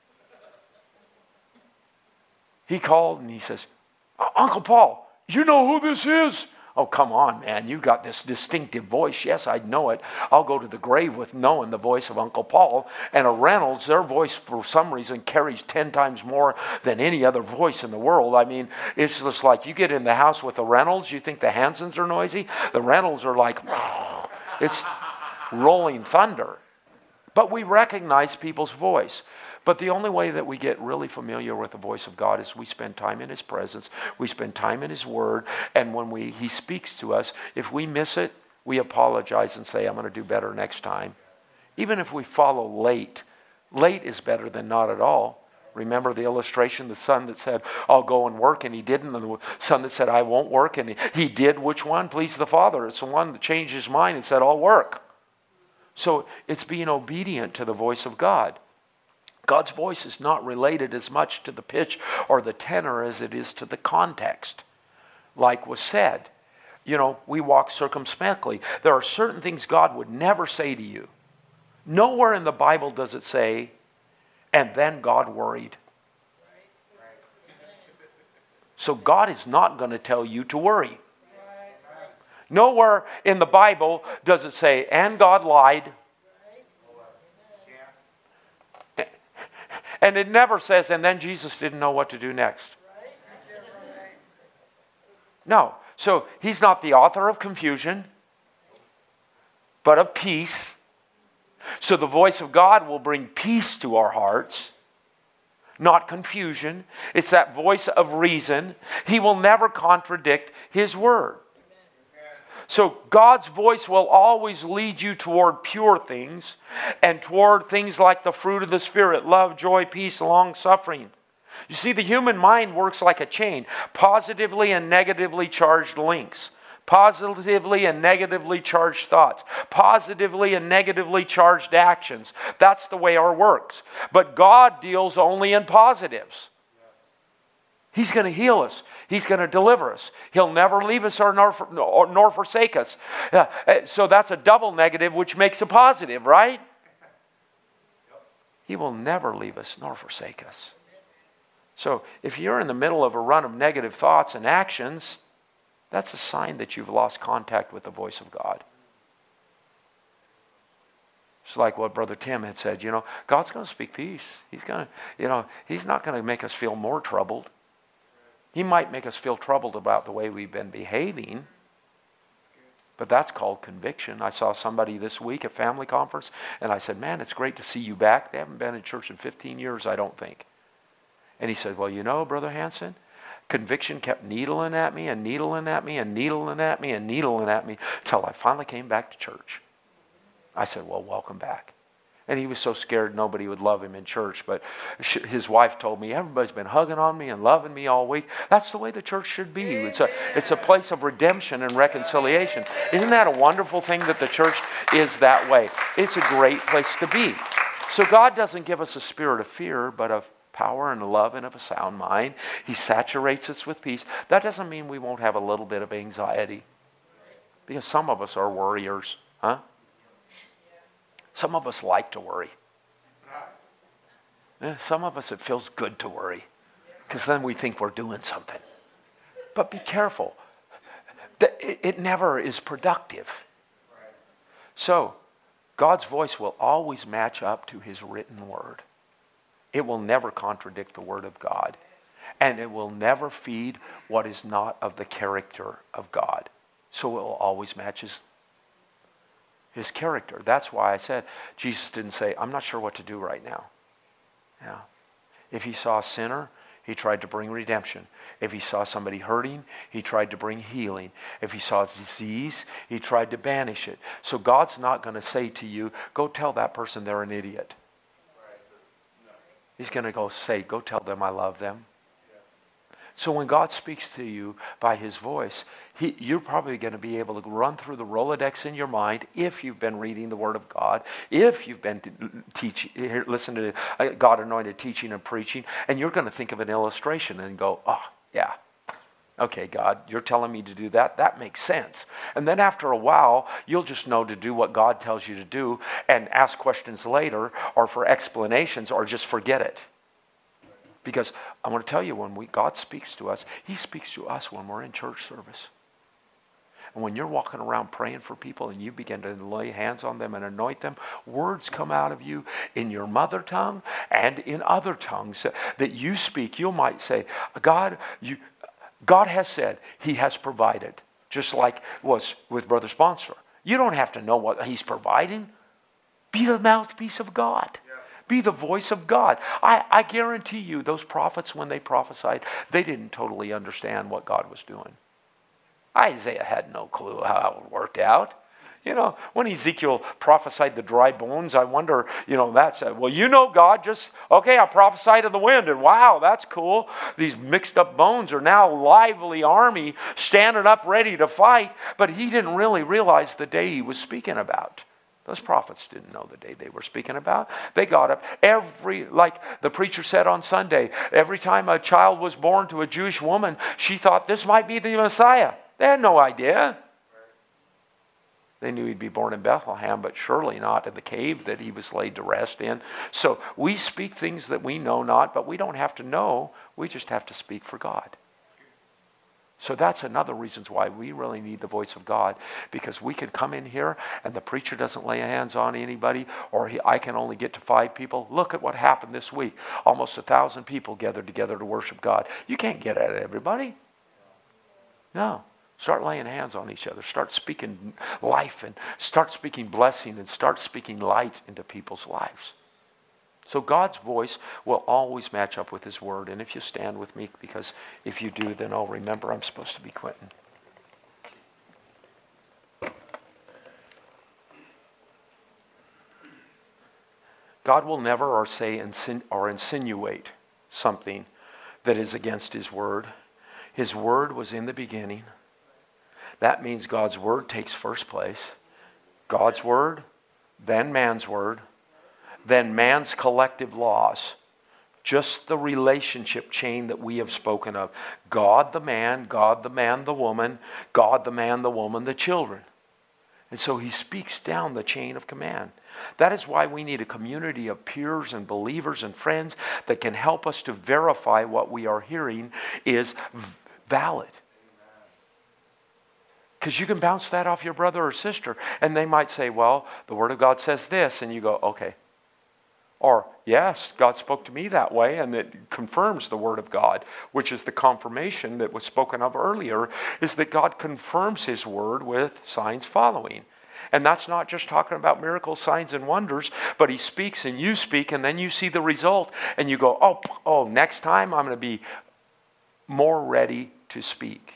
He called and he says, Uncle Paul, you know who this is? Oh, come on, man. You got this distinctive voice. Yes, I know it. I'll go to the grave with knowing the voice of Uncle Paul. And a Reynolds, their voice for some reason carries ten times more than any other voice in the world. I mean, it's just like you get in the house with the Reynolds, you think the Hansons are noisy? The Reynolds are like, it's rolling thunder. But we recognize people's voice. But the only way that we get really familiar with the voice of God is we spend time in his presence. We spend time in his word. And when we he speaks to us, if we miss it, we apologize and say, I'm going to do better next time. Even if we follow late, late is better than not at all. Remember the illustration, the son that said, I'll go and work, and he didn't. And the son that said, I won't work, and he, he did. Which one? Please the Father. It's the one that changed his mind and said, I'll work. So it's being obedient to the voice of God. God's voice is not related as much to the pitch or the tenor as it is to the context. Like was said, you know, we walk circumspectly. There are certain things God would never say to you. Nowhere in the Bible does it say, and then God worried. So God is not going to tell you to worry. Nowhere in the Bible does it say, and God lied. And it never says, and then Jesus didn't know what to do next. No. So he's not the author of confusion, but of peace. So the voice of God will bring peace to our hearts, not confusion. It's that voice of reason. He will never contradict his word. So God's voice will always lead you toward pure things and toward things like the fruit of the Spirit, love, joy, peace, long-suffering. You see, the human mind works like a chain, positively and negatively charged links, positively and negatively charged thoughts, positively and negatively charged actions. That's the way our works. But God deals only in positives. He's going to heal us. He's going to deliver us. He'll never leave us or nor, or, nor forsake us. Uh, so that's a double negative, which makes a positive, right? He will never leave us nor forsake us. So if you're in the middle of a run of negative thoughts and actions, that's a sign that you've lost contact with the voice of God. It's like what Brother Tim had said, you know, God's going to speak peace. He's going to, you know, He's not going to make us feel more troubled. He might make us feel troubled about the way we've been behaving, but that's called conviction. I saw somebody this week at family conference, and I said, man, it's great to see you back. They haven't been in church in fifteen years, I don't think. And he said, well, you know, Brother Hanson, conviction kept needling at me and needling at me and needling at me and needling at me until I finally came back to church. I said, well, welcome back. And he was so scared nobody would love him in church. But his wife told me, everybody's been hugging on me and loving me all week. That's the way the church should be. It's a, it's a place of redemption and reconciliation. Isn't that a wonderful thing that the church is that way? It's a great place to be. So God doesn't give us a spirit of fear, but of power and love and of a sound mind. He saturates us with peace. That doesn't mean we won't have a little bit of anxiety. Because some of us are worriers. Huh? Some of us like to worry. Some of us, it feels good to worry. Because then we think we're doing something. But be careful. It never is productive. So, God's voice will always match up to His written word. It will never contradict the word of God. And it will never feed what is not of the character of God. So it will always match His His character. That's why I said, Jesus didn't say, I'm not sure what to do right now. Yeah. If He saw a sinner, He tried to bring redemption. If He saw somebody hurting, He tried to bring healing. If He saw disease, He tried to banish it. So God's not going to say to you, go tell that person they're an idiot. He's going to go say, go tell them I love them. So when God speaks to you by His voice, he, you're probably going to be able to run through the Rolodex in your mind if you've been reading the Word of God, if you've been teaching, listen to God-anointed teaching and preaching, and you're going to think of an illustration and go, oh, yeah, okay, God, you're telling me to do that? That makes sense. And then after a while, you'll just know to do what God tells you to do and ask questions later or for explanations or just forget it. Because I want to tell you, when we, God speaks to us, He speaks to us when we're in church service. And when you're walking around praying for people and you begin to lay hands on them and anoint them, words come out of you in your mother tongue and in other tongues that you speak. You might say, God, you, God has said, He has provided. Just like was with Brother Sponsor. You don't have to know what He's providing. Be the mouthpiece of God. Be the voice of God. I, I guarantee you, those prophets, when they prophesied, they didn't totally understand what God was doing. Isaiah had no clue how it worked out. You know, when Ezekiel prophesied the dry bones, I wonder, you know, that's, a, well, you know, God just, okay, I prophesied in the wind, and wow, that's cool. These mixed up bones are now a lively army standing up ready to fight, but he didn't really realize the day he was speaking about. Those prophets didn't know the day they were speaking about. They got up every, like the preacher said on Sunday, every time a child was born to a Jewish woman, she thought this might be the Messiah. They had no idea. They knew he'd be born in Bethlehem, but surely not in the cave that he was laid to rest in. So we speak things that we know not, but we don't have to know. We just have to speak for God. So that's another reason why we really need the voice of God, because we can come in here and the preacher doesn't lay hands on anybody, or he, I can only get to five people. Look at what happened this week. Almost a thousand people gathered together to worship God. You can't get at everybody. No. Start laying hands on each other. Start speaking life and start speaking blessing and start speaking light into people's lives. So God's voice will always match up with his word. And if you stand with me, because if you do, then I'll remember I'm supposed to be quitting. God will never or say insin- or insinuate something that is against his word. His word was in the beginning. That means God's word takes first place. God's word, then man's word, then man's collective laws. Just the relationship chain that we have spoken of. God the man, God the man, the woman, God the man, the woman, the children. And so he speaks down the chain of command. That is why we need a community of peers and believers and friends that can help us to verify what we are hearing is valid. Because you can bounce that off your brother or sister, and they might say, well, the Word of God says this, and you go, okay. Or, yes, God spoke to me that way, and it confirms the Word of God, which is the confirmation that was spoken of earlier, is that God confirms his Word with signs following. And that's not just talking about miracles, signs, and wonders, but he speaks and you speak, and then you see the result, and you go, oh, oh, next time I'm going to be more ready to speak.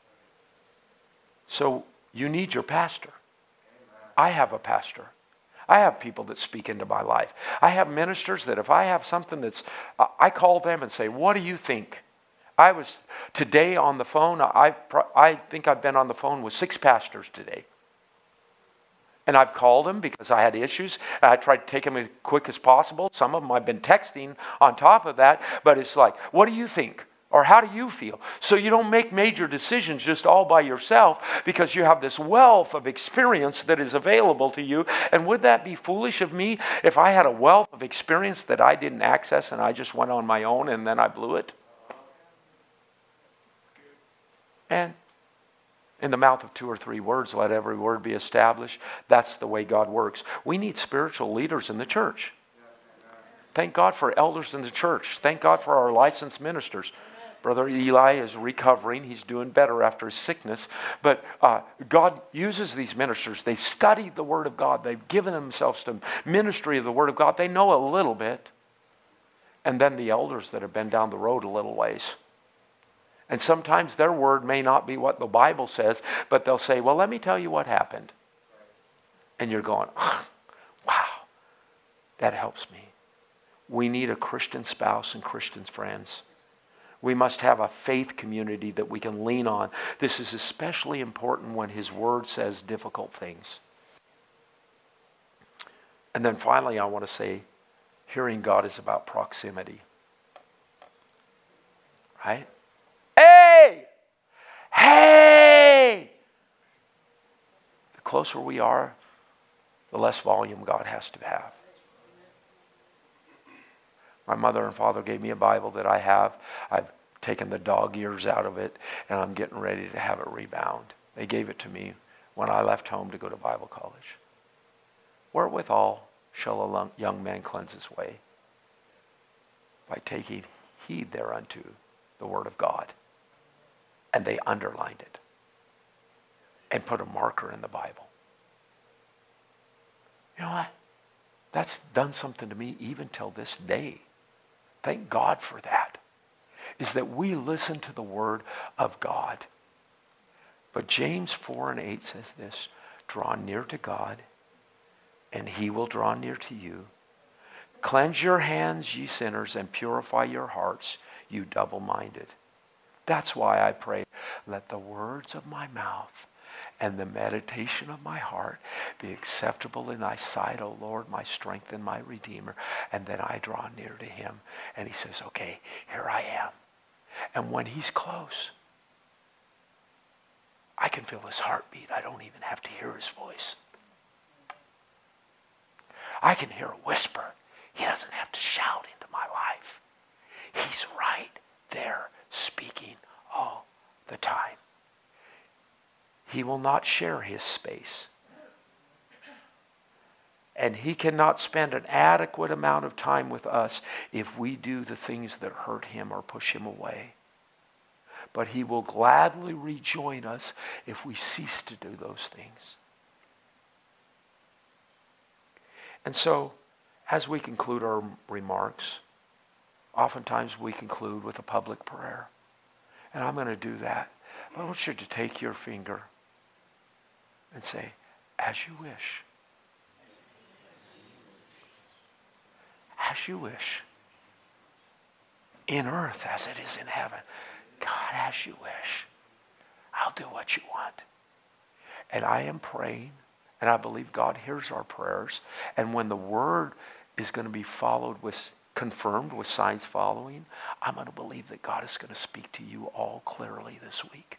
So you need your pastor. I have a pastor. I have people that speak into my life. I have ministers that if I have something that's, uh, I call them and say, what do you think? I was today on the phone. I I think I've been on the phone with six pastors today. And I've called them because I had issues. I tried to take them as quick as possible. Some of them I've been texting on top of that. But it's like, what do you think? Or how do you feel? So you don't make major decisions just all by yourself because you have this wealth of experience that is available to you. And would that be foolish of me if I had a wealth of experience that I didn't access and I just went on my own and then I blew it? And in the mouth of two or three words, let every word be established. That's the way God works. We need spiritual leaders in the church. Thank God for elders in the church. Thank God for our licensed ministers. Brother Eli is recovering. He's doing better after his sickness. But uh, God uses these ministers. They've studied the Word of God. They've given themselves to ministry of the Word of God. They know a little bit. And then the elders that have been down the road a little ways. And sometimes their word may not be what the Bible says, but they'll say, well, let me tell you what happened. And you're going, oh, wow, that helps me. We need a Christian spouse and Christian friends. We must have a faith community that we can lean on. This is especially important when his word says difficult things. And then finally, I want to say, hearing God is about proximity. Right? Hey! Hey! The closer we are, the less volume God has to have. My mother and father gave me a Bible that I have. I've taken the dog ears out of it, and I'm getting ready to have it rebound. They gave it to me when I left home to go to Bible college. Wherewithal shall a young man cleanse his way? By taking heed thereunto the word of God. And they underlined it and put a marker in the Bible. You know what? That's done something to me even till this day. Thank God for that. Is that we listen to the word of God. But James four and eight says this, draw near to God, and he will draw near to you. Cleanse your hands, ye sinners, and purify your hearts, you double-minded. That's why I pray, let the words of my mouth and the meditation of my heart be acceptable in thy sight, O Lord, my strength and my Redeemer. And then I draw near to him. And he says, okay, here I am. And when he's close, I can feel his heartbeat. I don't even have to hear his voice. I can hear a whisper. He doesn't have to shout into my life. He's right there speaking all the time. He will not share his space. And he cannot spend an adequate amount of time with us if we do the things that hurt him or push him away. But he will gladly rejoin us if we cease to do those things. And so, as we conclude our remarks, oftentimes we conclude with a public prayer. And I'm going to do that. But I want you to take your finger and say, as you wish. As you wish. In earth as it is in heaven. God, as you wish. I'll do what you want. And I am praying, and I believe God hears our prayers. And when the word is going to be followed with, confirmed with signs following, I'm going to believe that God is going to speak to you all clearly this week.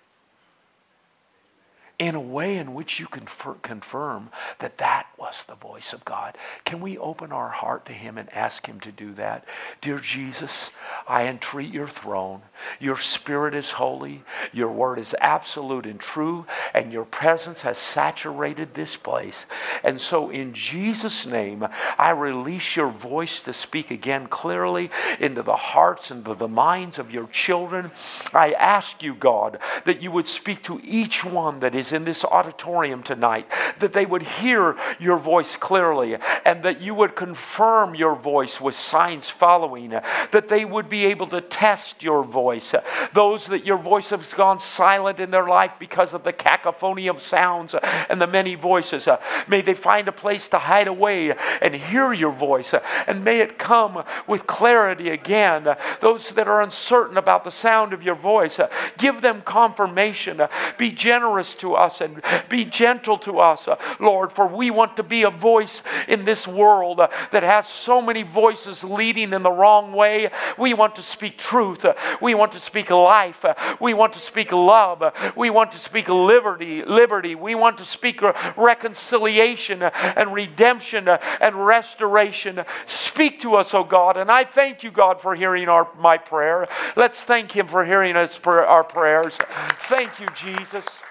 In a way in which you can confer, confirm that that was the voice of God. Can we open our heart to him and ask him to do that? Dear Jesus, I entreat your throne. Your spirit is holy. Your word is absolute and true. And your presence has saturated this place. And so in Jesus' name, I release your voice to speak again clearly into the hearts and the minds of your children. I ask you, God, that you would speak to each one that is in this auditorium tonight, that they would hear your voice clearly, and that you would confirm your voice with signs following, that they would be able to test your voice. Those that your voice has gone silent in their life because of the cacophony of sounds and the many voices, may they find a place to hide away and hear your voice, and may it come with clarity again. Those that are uncertain about the sound of your voice, give them confirmation. Be generous to us and be gentle to us, Lord, for we want to be a voice in this world that has so many voices leading in the wrong way. We want to speak truth. We want to speak life. We want to speak love. We want to speak liberty. Liberty. We want to speak reconciliation and redemption and restoration. Speak to us, oh God. And I thank you, God, for hearing our my prayer. Let's thank him for hearing us, our prayers. Thank you, Jesus.